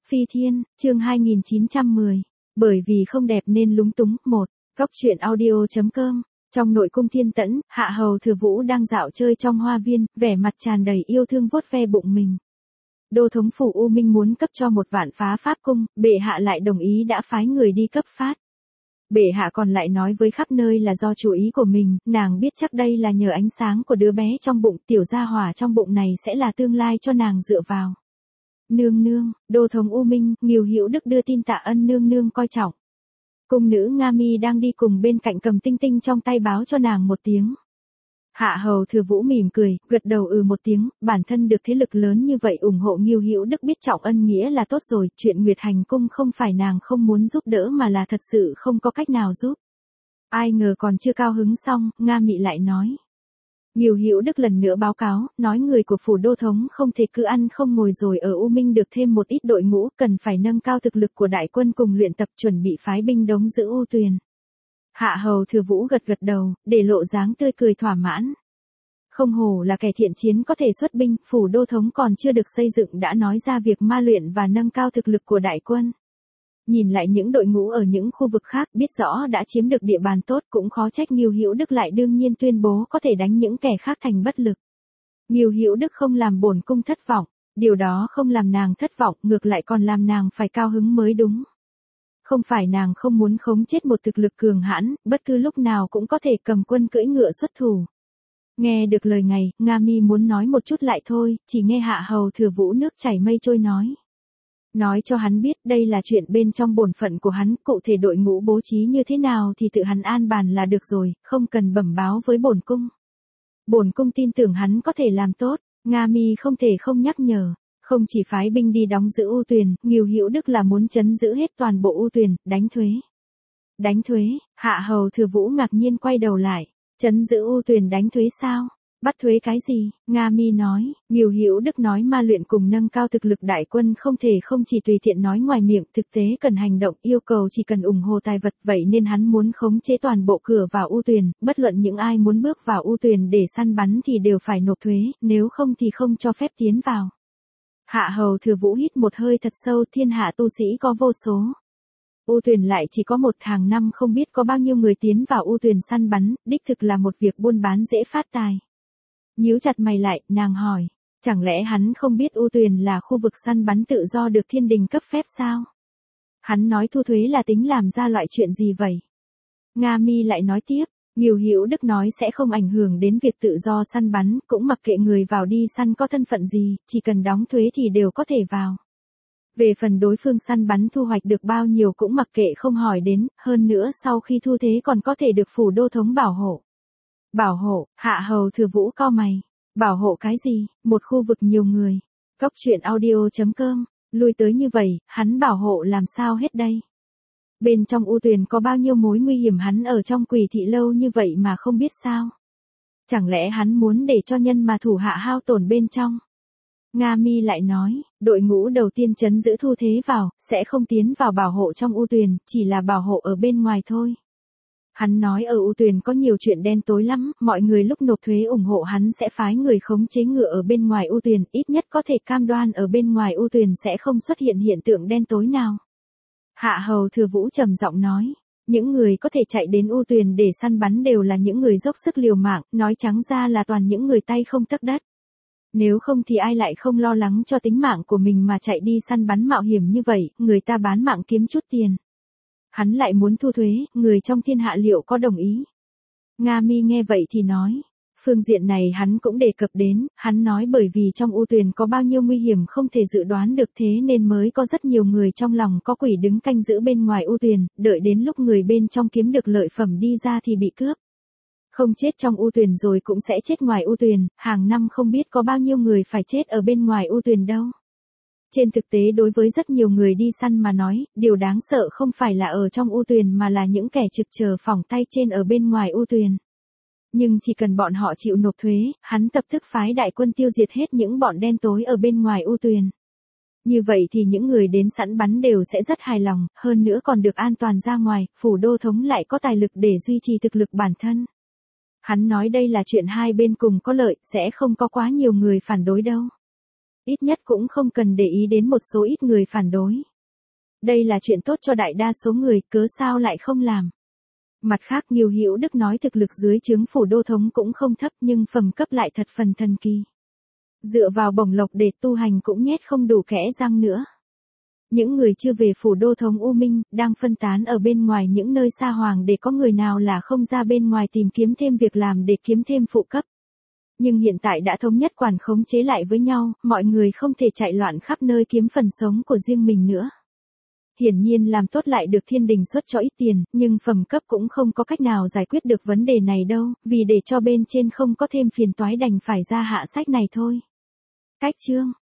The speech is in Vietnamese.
Phi Thiên, chương 2910. Bởi vì không đẹp nên lúng túng. 1. Góc truyện audio.com. Trong nội cung Thiên Tẫn, Hạ Hầu Thừa Vũ đang dạo chơi trong hoa viên, vẻ mặt tràn đầy yêu thương vuốt ve bụng mình. Đô thống phủ U Minh muốn cấp cho một vạn phá pháp cung, bệ hạ lại đồng ý đã phái người đi cấp phát. Bệ hạ còn lại nói với khắp nơi là do chủ ý của mình, nàng biết chắc đây là nhờ ánh sáng của đứa bé trong bụng, tiểu gia hỏa trong bụng này sẽ là tương lai cho nàng dựa vào. Nương nương, đô thống U Minh, Ngưu Hữu Đức đưa tin Tạ Ân nương nương coi trọng. Cung nữ Nga Mi đang đi cùng bên cạnh cầm tinh tinh trong tay báo cho nàng một tiếng. Hạ Hầu Thừa Vũ mỉm cười, gật đầu một tiếng, bản thân được thế lực lớn như vậy ủng hộ Ngưu Hữu Đức biết trọng ân nghĩa là tốt rồi, chuyện Nguyệt Hành cung không phải nàng không muốn giúp đỡ mà là thật sự không có cách nào giúp. Ai ngờ còn chưa cao hứng xong, Nga Mị lại nói. Ngưu Hữu Đức lần nữa báo cáo, nói người của phủ đô thống không thể cứ ăn không ngồi rồi ở U Minh được thêm một ít đội ngũ, cần phải nâng cao thực lực của đại quân cùng luyện tập chuẩn bị phái binh đóng giữ U Tuyền. Hạ Hầu Thừa Vũ gật gật đầu, để lộ dáng tươi cười thỏa mãn. Không hổ là kẻ thiện chiến có thể xuất binh, phủ đô thống còn chưa được xây dựng đã nói ra việc ma luyện và nâng cao thực lực của đại quân. Nhìn lại những đội ngũ ở những khu vực khác biết rõ đã chiếm được địa bàn tốt cũng khó trách Ngưu Hữu Đức lại đương nhiên tuyên bố có thể đánh những kẻ khác thành bất lực. Ngưu Hữu Đức không làm bổn cung thất vọng, điều đó không làm nàng thất vọng ngược lại còn làm nàng phải cao hứng mới đúng. Không phải nàng không muốn khống chết một thực lực cường hãn, bất cứ lúc nào cũng có thể cầm quân cưỡi ngựa xuất thủ. Nghe được lời này, Nga Mi muốn nói một chút lại thôi, chỉ nghe Hạ Hầu Thừa Vũ nước chảy mây trôi nói. Nói cho hắn biết đây là chuyện bên trong bổn phận của hắn, cụ thể đội ngũ bố trí như thế nào thì tự hắn an bàn là được rồi, không cần bẩm báo với bổn cung. Bổn cung tin tưởng hắn có thể làm tốt, Nga Mi không thể không nhắc nhở. Không chỉ phái binh đi đóng giữ U Tuyền, Ngưu Hữu Đức là muốn trấn giữ hết toàn bộ U Tuyền, đánh thuế. Đánh thuế, Hạ Hầu Thừa Vũ ngạc nhiên quay đầu lại, trấn giữ U Tuyền đánh thuế sao? Bắt thuế cái gì? Nga Mi nói, Ngưu Hữu Đức nói ma luyện cùng nâng cao thực lực đại quân không thể không chỉ tùy tiện nói ngoài miệng, thực tế cần hành động, yêu cầu chỉ cần ủng hộ tài vật, vậy nên hắn muốn khống chế toàn bộ cửa vào U Tuyền, bất luận những ai muốn bước vào U Tuyền để săn bắn thì đều phải nộp thuế, nếu không thì không cho phép tiến vào. Hạ Hầu Thừa Vũ hít một hơi thật sâu, thiên hạ tu sĩ có vô số. U Tuyền lại chỉ có một, hàng năm không biết có bao nhiêu người tiến vào U Tuyền săn bắn, đích thực là một việc buôn bán dễ phát tài. Nhíu chặt mày lại, nàng hỏi, chẳng lẽ hắn không biết U Tuyền là khu vực săn bắn tự do được thiên đình cấp phép sao? Hắn nói thu thuế là tính làm ra loại chuyện gì vậy? Nga Mi lại nói tiếp. Ngưu Hữu Đức nói sẽ không ảnh hưởng đến việc tự do săn bắn, cũng mặc kệ người vào đi săn có thân phận gì, chỉ cần đóng thuế thì đều có thể vào. Về phần đối phương săn bắn thu hoạch được bao nhiêu cũng mặc kệ không hỏi đến, hơn nữa sau khi thu thuế còn có thể được phủ đô thống bảo hộ. Bảo hộ, Hạ Hầu Thừa Vũ cau mày. Bảo hộ cái gì? Một khu vực nhiều người. Góc truyện audio.com, lui tới như vậy, hắn bảo hộ làm sao hết đây? Bên trong U Tuyền có bao nhiêu mối nguy hiểm hắn ở trong Quỷ thị lâu như vậy mà không biết sao? Chẳng lẽ hắn muốn để cho nhân mà thủ hạ hao tổn bên trong? Nga Mi lại nói, đội ngũ đầu tiên trấn giữ thu thế vào, sẽ không tiến vào bảo hộ trong U Tuyền, chỉ là bảo hộ ở bên ngoài thôi. Hắn nói ở U Tuyền có nhiều chuyện đen tối lắm, mọi người lúc nộp thuế ủng hộ hắn sẽ phái người khống chế ngựa ở bên ngoài U Tuyền, ít nhất có thể cam đoan ở bên ngoài U Tuyền sẽ không xuất hiện hiện tượng đen tối nào. Hạ Hầu Thừa Vũ trầm giọng nói, những người có thể chạy đến U Tuyền để săn bắn đều là những người dốc sức liều mạng, nói trắng ra là toàn những người tay không tấc đất. Nếu không thì ai lại không lo lắng cho tính mạng của mình mà chạy đi săn bắn mạo hiểm như vậy, người ta bán mạng kiếm chút tiền. Hắn lại muốn thu thuế, người trong thiên hạ liệu có đồng ý? Nga Mi nghe vậy thì nói, phương diện này hắn cũng đề cập đến, hắn nói bởi vì trong U Tuyền có bao nhiêu nguy hiểm không thể dự đoán được thế nên mới có rất nhiều người trong lòng có quỷ đứng canh giữ bên ngoài U Tuyền, đợi đến lúc người bên trong kiếm được lợi phẩm đi ra thì bị cướp. Không chết trong U Tuyền rồi cũng sẽ chết ngoài U Tuyền, hàng năm không biết có bao nhiêu người phải chết ở bên ngoài U Tuyền đâu. Trên thực tế đối với rất nhiều người đi săn mà nói, điều đáng sợ không phải là ở trong U Tuyền mà là những kẻ trực chờ phỏng tay trên ở bên ngoài U Tuyền. Nhưng chỉ cần bọn họ chịu nộp thuế, hắn tập tức phái đại quân tiêu diệt hết những bọn đen tối ở bên ngoài U Tuyền. Như vậy thì những người đến sẵn bắn đều sẽ rất hài lòng, hơn nữa còn được an toàn ra ngoài, phủ đô thống lại có tài lực để duy trì thực lực bản thân. Hắn nói đây là chuyện hai bên cùng có lợi, sẽ không có quá nhiều người phản đối đâu. Ít nhất cũng không cần để ý đến một số ít người phản đối. Đây là chuyện tốt cho đại đa số người, cớ sao lại không làm. Mặt khác Ngưu Hữu Đức nói thực lực dưới trướng phủ đô thống cũng không thấp nhưng phẩm cấp lại thật phần thần kỳ. Dựa vào bổng lộc để tu hành cũng nhét không đủ kẽ răng nữa. Những người chưa về phủ đô thống U Minh, đang phân tán ở bên ngoài những nơi xa hoàng để có người nào là không ra bên ngoài tìm kiếm thêm việc làm để kiếm thêm phụ cấp. Nhưng hiện tại đã thống nhất quản khống chế lại với nhau, mọi người không thể chạy loạn khắp nơi kiếm phần sống của riêng mình nữa. Hiển nhiên làm tốt lại được thiên đình xuất cho ít tiền, nhưng phẩm cấp cũng không có cách nào giải quyết được vấn đề này đâu, vì để cho bên trên không có thêm phiền toái đành phải ra hạ sách này thôi. Cách chương